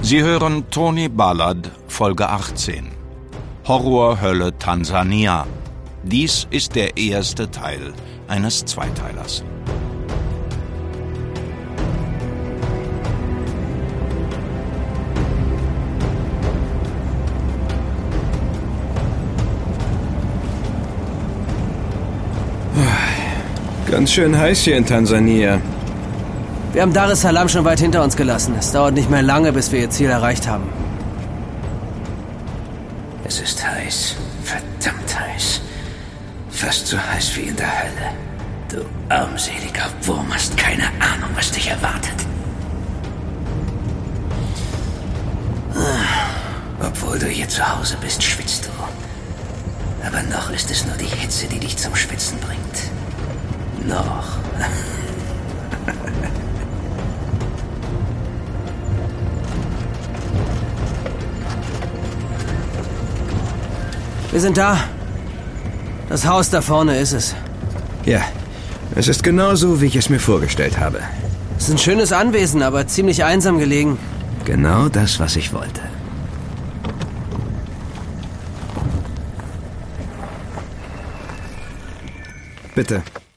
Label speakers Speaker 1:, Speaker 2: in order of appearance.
Speaker 1: Sie hören Tony Ballard, Folge 18. Horrorhölle Tansania. Dies ist der erste Teil eines Zweiteilers.
Speaker 2: Ganz schön heiß hier in Tansania.
Speaker 3: Wir haben Dar es Salaam schon weit hinter uns gelassen. Es dauert nicht mehr lange, bis wir ihr Ziel erreicht haben.
Speaker 4: Es ist heiß. Verdammt heiß. Fast so heiß wie in der Hölle. Du armseliger Wurm hast keine Ahnung, was dich erwartet. Obwohl du hier zu Hause bist, schwitzt du. Aber noch ist es nur die Hitze, die dich zum Schwitzen bringt. Noch.
Speaker 3: Wir sind da. Das Haus da vorne ist es.
Speaker 2: Ja, es ist genau so, wie ich es mir vorgestellt habe.
Speaker 3: Es ist ein schönes Anwesen, aber ziemlich einsam gelegen.
Speaker 2: Genau das, was ich wollte. Bitte.